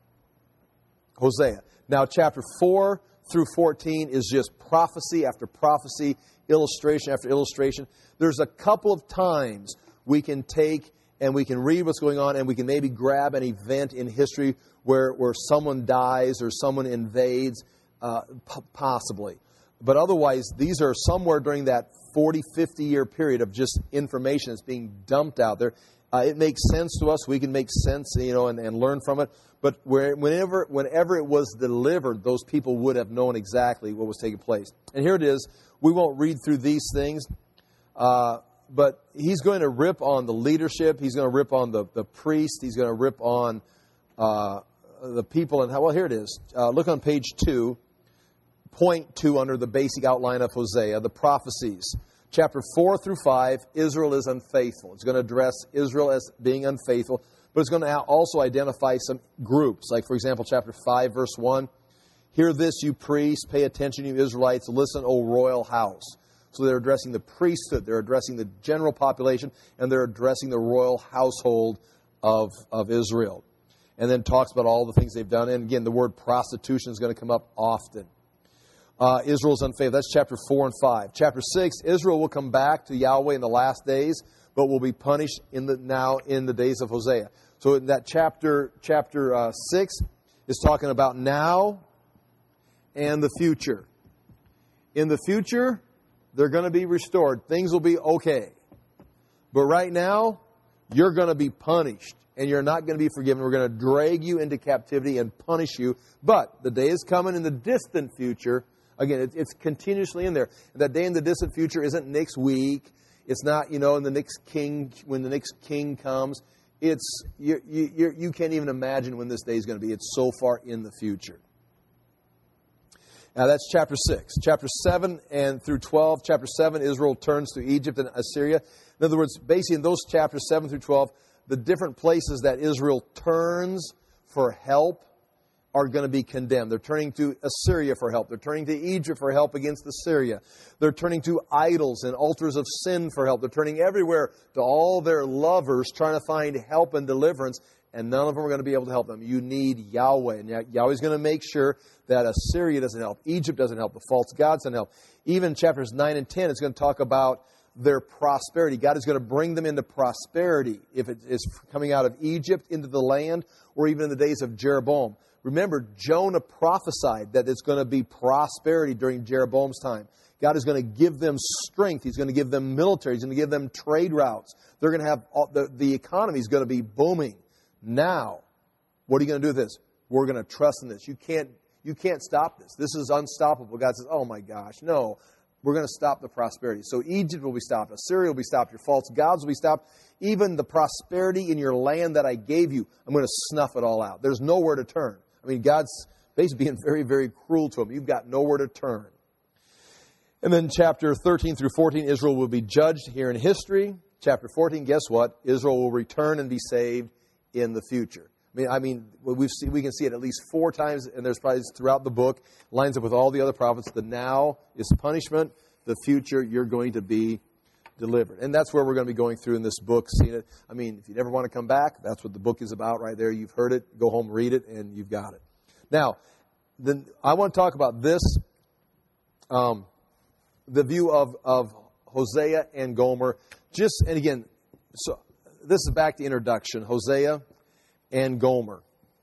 Hosea. Now, chapter four through fourteen is just prophecy after prophecy, illustration after illustration. There's a couple of times we can take and we can read what's going on, and we can maybe grab an event in history where, where someone dies or someone invades, uh, p- possibly. But otherwise, these are somewhere during that forty, fifty-year period of just information that's being dumped out there. Uh, it makes sense to us. We can make sense, you know, and, and learn from it. But where, whenever, whenever it was delivered, those people would have known exactly what was taking place. And here it is. We won't read through these things, uh, but he's going to rip on the leadership. He's going to rip on the, the priest. He's going to rip on uh, the people. And how, well, here it is. Uh, look on page two, point two under the basic outline of Hosea, the prophecies. Chapter four through five, Israel is unfaithful. It's going to address Israel as being unfaithful, but it's going to also identify some groups. Like, for example, chapter five, verse one, hear this, you priests, pay attention, you Israelites, listen, O royal house. So they're addressing the priesthood, they're addressing the general population, and they're addressing the royal household of, of Israel. And then talks about all the things they've done. And again, the word prostitution is going to come up often. Uh, Israel's unfaithful. That's chapter four and five. Chapter six, Israel will come back to Yahweh in the last days, but will be punished in the now in the days of Hosea. So in that chapter, chapter uh, six is talking about now and the future. In the future, they're going to be restored. Things will be okay. But right now, you're going to be punished, and you're not going to be forgiven. We're going to drag you into captivity and punish you. But the day is coming in the distant future. Again, it's continuously in there. That day in the distant future isn't next week. It's not, you know, in the next king, when the next king comes. It's you, you, you can't even imagine when this day is going to be. It's so far in the future. Now, that's chapter six. Chapter seven and through twelve. Chapter seven, Israel turns to Egypt and Assyria. In other words, basically in those chapters seven through twelve, the different places that Israel turns for help are going to be condemned. They're turning to Assyria for help. They're turning to Egypt for help against Assyria. They're turning to idols and altars of sin for help. They're turning everywhere to all their lovers trying to find help and deliverance, and none of them are going to be able to help them. You need Yahweh, and Yahweh's going to make sure that Assyria doesn't help. Egypt doesn't help. The false gods doesn't help. Even chapters nine and ten, it's going to talk about their prosperity. God is going to bring them into prosperity if it is coming out of Egypt into the land, or even in the days of Jeroboam. Remember, Jonah prophesied that it's going to be prosperity during Jeroboam's time. God is going to give them strength. He's going to give them military. He's going to give them trade routes. They're going to have, all, the, the economy is going to be booming. Now, what are you going to do with this? We're going to trust in this. You can't, you can't stop this. This is unstoppable. God says, oh my gosh, no. We're going to stop the prosperity. So Egypt will be stopped. Assyria will be stopped. Your false gods will be stopped. Even the prosperity in your land that I gave you, I'm going to snuff it all out. There's nowhere to turn. I mean, God's basically being very, very cruel to them. You've got nowhere to turn. And then chapter thirteen through fourteen, Israel will be judged here in history. Chapter fourteen, guess what? Israel will return and be saved in the future. I mean, I mean, we've seen, we can see it at least four times, and there's probably throughout the book, lines up with all the other prophets. The now is punishment. The future, you're going to be delivered. And that's where we're going to be going through in this book, seeing it. I mean, if you never want to come back, that's what the book is about right there. You've heard it. Go home, read it, and you've got it. Now, then I want to talk about this, um, the view of, of Hosea and Gomer. Just, and again, so this is back to introduction, Hosea and Gomer.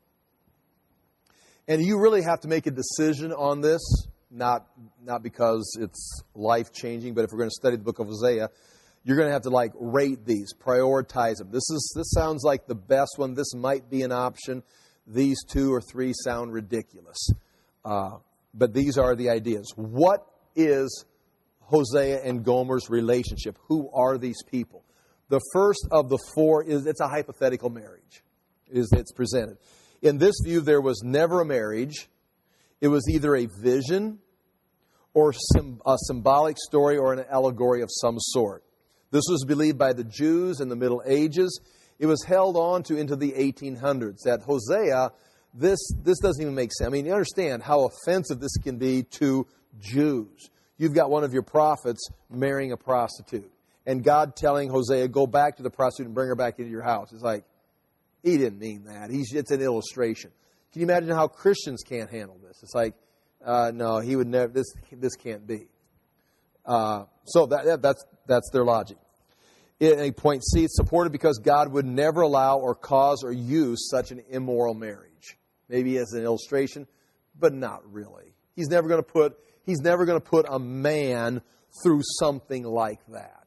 And you really have to make a decision on this, not, not because it's life-changing, but if we're going to study the book of Hosea, you're going to have to like rate these, prioritize them. This is this sounds like the best one. This might be an option. These two or three sound ridiculous. Uh, but these are the ideas. What is Hosea and Gomer's relationship? Who are these people? The first of the four is it's a hypothetical marriage, is it's presented. In this view, there was never a marriage. It was either a vision or a symbolic story or an allegory of some sort. This was believed by the Jews in the Middle Ages. It was held on to into the eighteen hundreds. That Hosea, this, this doesn't even make sense. I mean, you understand how offensive this can be to Jews. You've got one of your prophets marrying a prostitute. And God telling Hosea, go back to the prostitute and bring her back into your house. It's like, he didn't mean that. He's, it's an illustration. Can you imagine how Christians can't handle this? It's like, uh, no, he would never, this, this can't be. Uh, so that, that, that's, that's their logic. In point C, it's supported because God would never allow or cause or use such an immoral marriage. Maybe as an illustration, but not really. He's never going to put, he's never going to put a man through something like that.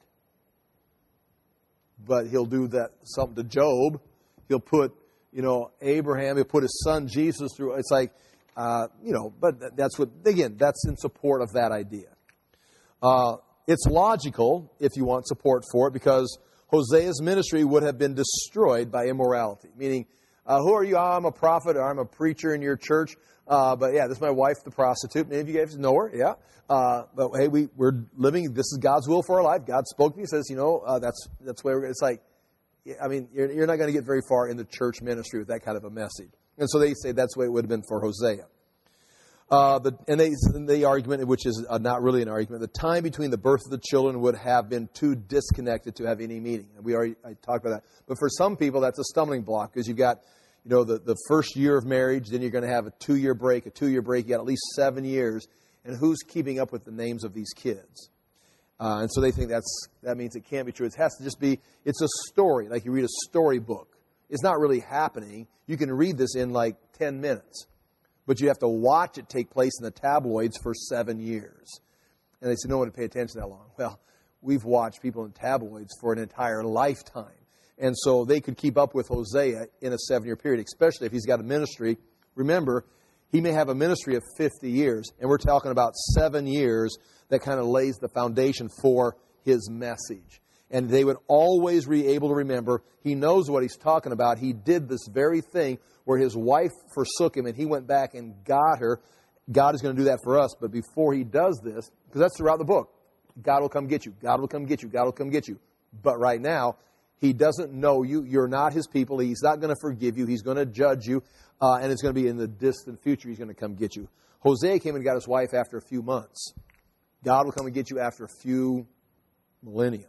But he'll do that something to Job. He'll put, you know, Abraham, he'll put his son Jesus through. It's like, uh, you know, but that's what, again, that's in support of that idea. Uh, it's logical, if you want support for it, because Hosea's ministry would have been destroyed by immorality. Meaning, uh, who are you? Oh, I'm a prophet, or I'm a preacher in your church. Uh, but yeah, this is my wife, the prostitute. Many of you guys know her, yeah. Uh, but hey, we, we're living, this is God's will for our life. God spoke to me, says, you know, uh, that's that's where we're, it's like, I mean, you're, you're not going to get very far in the church ministry with that kind of a message. And so they say that's the way it would have been for Hosea. Uh, the, and they, the argument, which is uh, not really an argument, the time between the birth of the children would have been too disconnected to have any meaning. And we already I talked about that. But for some people, that's a stumbling block because you've got, you know, the, the first year of marriage, then you're going to have a two-year break, a two-year break. You got at least seven years. And who's keeping up with the names of these kids? Uh, and so they think that's that means it can't be true. It has to just be, it's a story, like you read a storybook. It's not really happening. You can read this in like ten minutes. But you have to watch it take place in the tabloids for seven years. And they say, no one would pay attention that long. Well, we've watched people in tabloids for an entire lifetime. And so they could keep up with Hosea in a seven-year period, especially if he's got a ministry. Remember, he may have a ministry of fifty years, and we're talking about seven years that kind of lays the foundation for his message. And they would always be able to remember, he knows what he's talking about. He did this very thing where his wife forsook him, and he went back and got her. God is going to do that for us, but before he does this, because that's throughout the book, God will come get you. God will come get you. God will come get you. But right now, he doesn't know you. You're not his people. He's not going to forgive you. He's going to judge you. Uh, and it's going to be in the distant future. He's going to come get you. Hosea came and got his wife after a few months. God will come and get you after a few millenniums.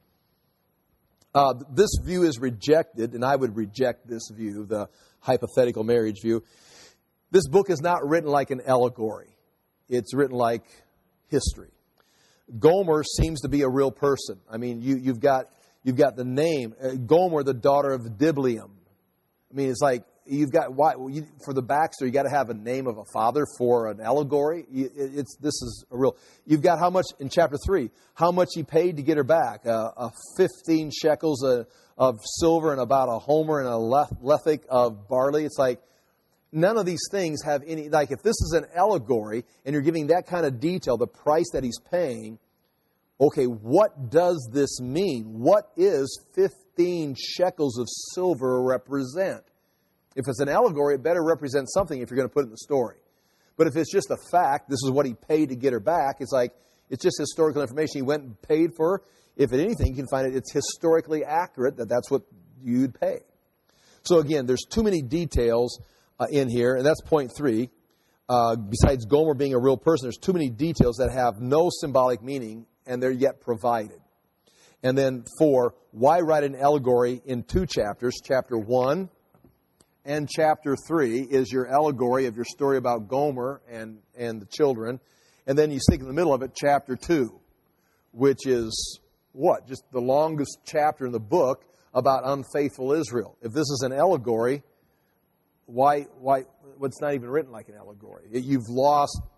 Uh, this view is rejected, and I would reject this view, the hypothetical marriage view. This book is not written like an allegory. It's written like history. Gomer seems to be a real person. I mean, you, you've got you've got the name uh, Gomer, the daughter of Diblaim. I mean, it's like you've got why you, for the backstory. You got to have a name of a father for an allegory. You, it's this is a real. You've got how much in chapter three? How much he paid to get her back? Uh, a fifteen shekels of, of silver and about a homer and a lethek of barley. It's like. None of these things have any, like if this is an allegory and you're giving that kind of detail, the price that he's paying, okay, what does this mean? What is fifteen shekels of silver represent? If it's an allegory, it better represent something if you're going to put it in the story. But if it's just a fact, this is what he paid to get her back, it's like, it's just historical information. He went and paid for her. If at anything, you can find it, it's historically accurate that that's what you'd pay. So again, there's too many details Uh, in here, and that's point three. Uh, besides Gomer being a real person, there's too many details that have no symbolic meaning, and they're yet provided. And then four, why write an allegory in two chapters? Chapter one and chapter three is your allegory of your story about Gomer and, and the children. And then you stick in the middle of it, chapter two, which is what? Just the longest chapter in the book about unfaithful Israel. If this is an allegory, Why, why, well, it's not even written like an allegory. You've lost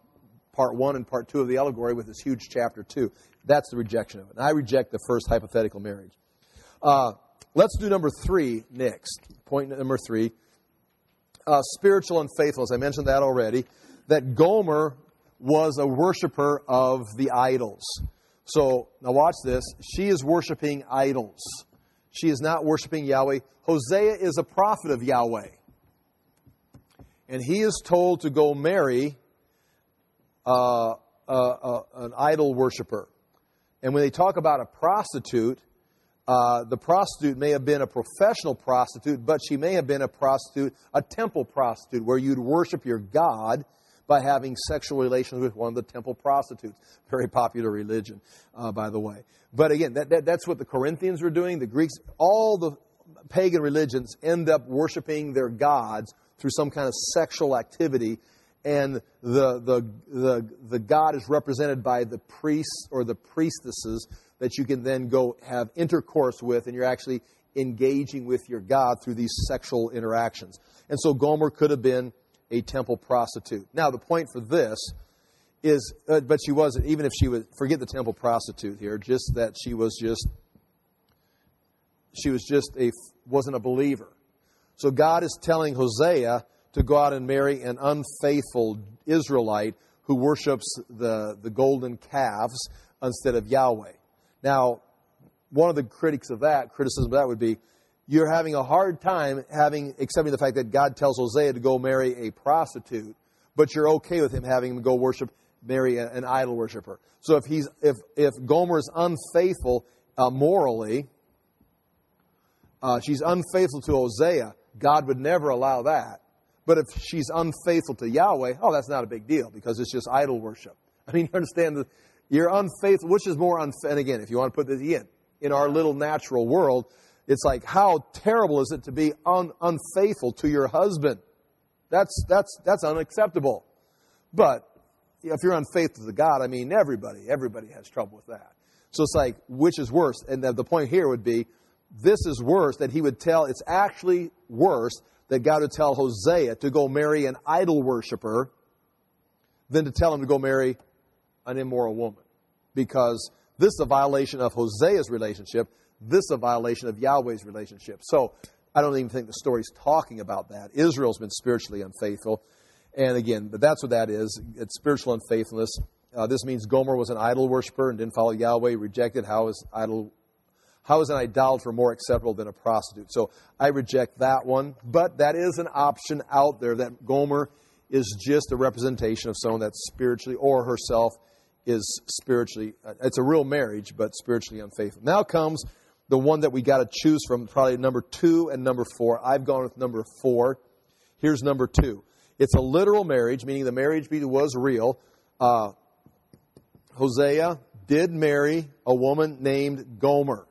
part one and part two of the allegory with this huge chapter two. That's the rejection of it. And I reject the first hypothetical marriage. Uh, let's do number three next. Point number three. Uh, spiritual unfaithfulness. I mentioned that already. That Gomer was a worshiper of the idols. So, now watch this. She is worshiping idols. She is not worshiping Yahweh. Hosea is a prophet of Yahweh. And he is told to go marry uh, uh, uh, an idol worshiper. And when they talk about a prostitute, uh, the prostitute may have been a professional prostitute, but she may have been a prostitute, a temple prostitute, where you'd worship your God by having sexual relations with one of the temple prostitutes. Very popular religion, uh, by the way. But again, that, that, that's what the Corinthians were doing. The Greeks, all the pagan religions end up worshiping their gods through some kind of sexual activity. And the, the, the, the god is represented by the priests or the priestesses that you can then go have intercourse with, and you're actually engaging with your God through these sexual interactions. And so Gomer could have been a temple prostitute. Now, the point for this is, uh, but she wasn't, even if she was, forget the temple prostitute here, just that she was just, she was just a, wasn't a believer. So God is telling Hosea to go out and marry an unfaithful Israelite who worships the, the golden calves instead of Yahweh. Now, one of the critics of that, criticism of that would be, you're having a hard time having accepting the fact that God tells Hosea to go marry a prostitute, but you're okay with him having him go worship, marry a, an idol worshiper. So if he's if if Gomer is unfaithful uh, morally, uh, she's unfaithful to Hosea, God would never allow that. But if she's unfaithful to Yahweh, oh, that's not a big deal because it's just idol worship. I mean, you understand that you're unfaithful, which is more unfaithful. And again, if you want to put this in, in our little natural world, it's like, how terrible is it to be un, unfaithful to your husband? That's that's that's unacceptable. But if you're unfaithful to God, I mean, everybody, everybody has trouble with that. So it's like, which is worse? And the, the point here would be, this is worse, that he would tell, it's actually worse that God would tell Hosea to go marry an idol worshiper than to tell him to go marry an immoral woman. Because this is a violation of Hosea's relationship. This is a violation of Yahweh's relationship. So I don't even think the story's talking about that. Israel's been spiritually unfaithful. And again, but that's what that is. It's spiritual unfaithfulness. Uh, this means Gomer was an idol worshiper and didn't follow Yahweh, rejected. How is idol How is an idolater more acceptable than a prostitute? So I reject that one. But that is an option out there, that Gomer is just a representation of someone that's spiritually, or herself is spiritually, it's a real marriage, but spiritually unfaithful. Now comes the one that we got to choose from, probably number two and number four. I've gone with number four. Here's number two. It's a literal marriage, meaning the marriage was real. Uh, Hosea did marry a woman named Gomer.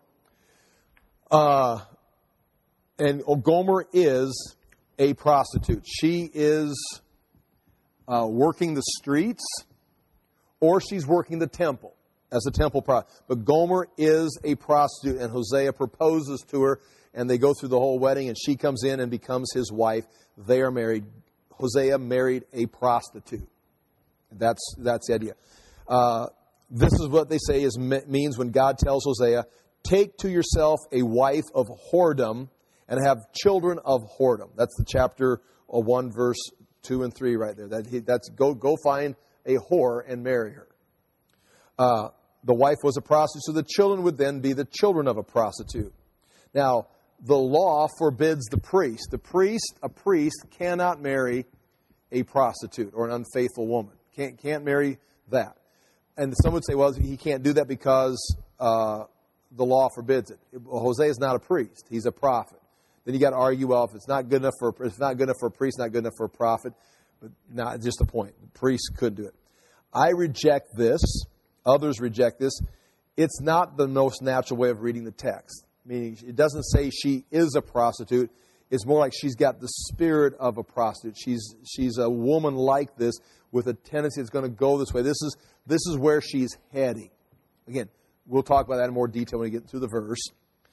Uh, and Gomer is a prostitute. She is uh, working the streets, or she's working the temple as a temple prostitute. But Gomer is a prostitute, and Hosea proposes to her, and they go through the whole wedding, and she comes in and becomes his wife. They are married. Hosea married a prostitute. That's that's the idea. Uh, this is what they say is means when God tells Hosea, take to yourself a wife of whoredom and have children of whoredom. That's the chapter one, verse two and three right there. That he, that's go go find a whore and marry her. Uh, the wife was a prostitute, so the children would then be the children of a prostitute. Now, the law forbids the priest. The priest, a priest, cannot marry a prostitute or an unfaithful woman. Can't can't marry that. And some would say, well, he can't do that because uh, the law forbids it. Hosea is not a priest; he's a prophet. Then you got to argue, well, if it's not good enough for if it's not good enough for a priest, not good enough for a prophet. But not just a point. The priest could do it. I reject this. Others reject this. It's not the most natural way of reading the text. Meaning, it doesn't say she is a prostitute. It's more like she's got the spirit of a prostitute. She's she's a woman like this with a tendency that's going to go this way. This is this is where she's heading. Again, we'll talk about that in more detail when we get through the verse.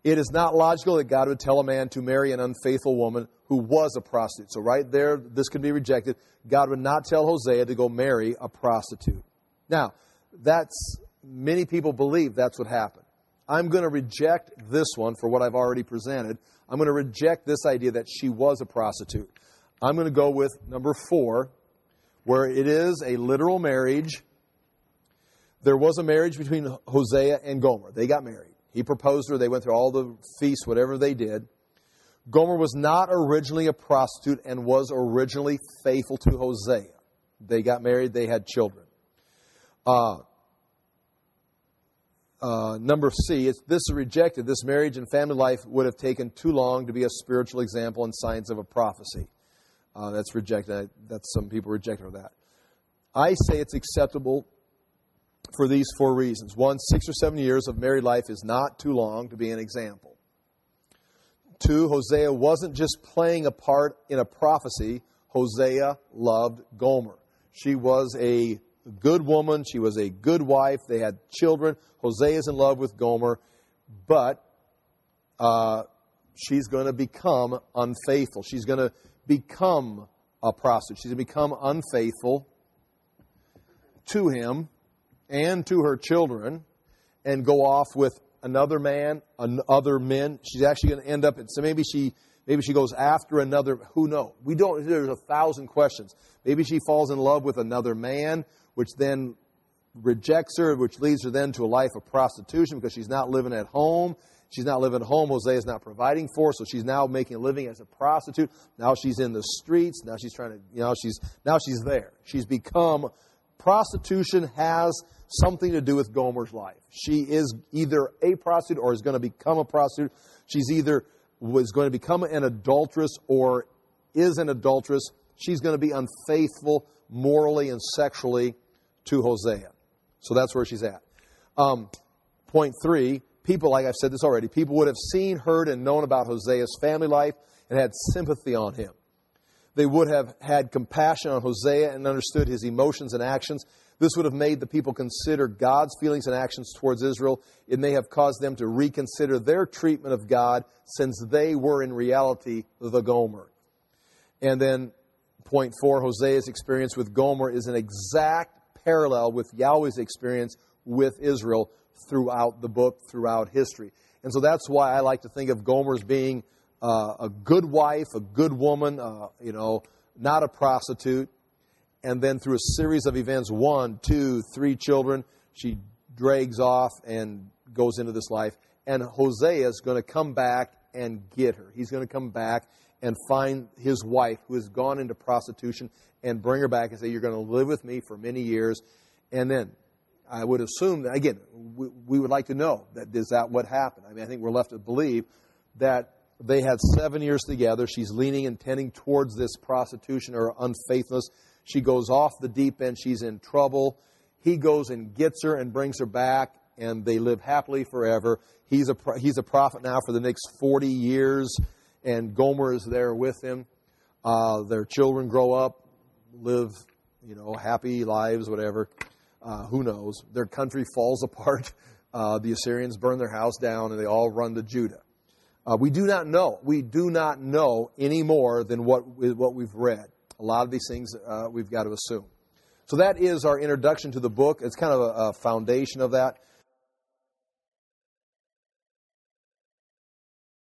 It is not logical that God would tell a man to marry an unfaithful woman who was a prostitute. So right there, this can be rejected. God would not tell Hosea to go marry a prostitute. Now, that's many people believe that's what happened. I'm going to reject this one for what I've already presented. I'm going to reject this idea that she was a prostitute. I'm going to go with number four, where it is a literal marriage. There was a marriage between Hosea and Gomer. They got married. He proposed to her. They went through all the feasts, whatever they did. Gomer was not originally a prostitute and was originally faithful to Hosea. They got married. They had children. Uh, uh, number C, it's, this is rejected. This marriage and family life would have taken too long to be a spiritual example and signs of a prophecy. Uh, that's rejected. That's some people reject that. I say it's acceptable for these four reasons. One, six or seven years of married life is not too long to be an example. Two, Hosea wasn't just playing a part in a prophecy. Hosea loved Gomer. She was a good woman. She was a good wife. They had children. Hosea is in love with Gomer, but uh, she's going to become unfaithful. She's going to become a prostitute. She's going to become unfaithful to him and to her children and go off with another man, other men. She's actually going to end up, so maybe she maybe she goes after another, who knows? We don't, there's a thousand questions. Maybe she falls in love with another man, which then rejects her, which leads her then to a life of prostitution because she's not living at home. She's not living at home. Hosea is not providing for her, so she's now making a living as a prostitute. Now she's in the streets. Now she's trying to, you know, she's now she's there. She's become, prostitution has something to do with Gomer's life. She is either a prostitute or is going to become a prostitute. She's either was going to become an adulteress or is an adulteress. She's going to be unfaithful morally and sexually to Hosea. So that's where she's at. Um, point three, people, like I've said this already, people would have seen, heard, and known about Hosea's family life and had sympathy on him. They would have had compassion on Hosea and understood his emotions and actions. This would have made the people consider God's feelings and actions towards Israel. It may have caused them to reconsider their treatment of God since they were in reality the Gomer. And then point four, Hosea's experience with Gomer is an exact parallel with Yahweh's experience with Israel throughout the book, throughout history. And so that's why I like to think of Gomer as being uh, a good wife, a good woman, uh, you know, not a prostitute. And then through a series of events, one, two, three children, she drags off and goes into this life. And Hosea is going to come back and get her. He's going to come back and find his wife who has gone into prostitution and bring her back and say, you're going to live with me for many years. And then I would assume that, again, we, we would like to know, that is that what happened? I mean, I think we're left to believe that they had seven years together. She's leaning and tending towards this prostitution or unfaithfulness. She goes off the deep end. She's in trouble. He goes and gets her and brings her back, and they live happily forever. He's a he's a prophet now for the next forty years, and Gomer is there with him. Uh, their children grow up, live, you know, happy lives, whatever. Uh, who knows? Their country falls apart. Uh, the Assyrians burn their house down, and they all run to Judah. Uh, we do not know. We do not know any more than what what we've read. A lot of these things uh, we've got to assume. So that is our introduction to the book. It's kind of a, a foundation of that.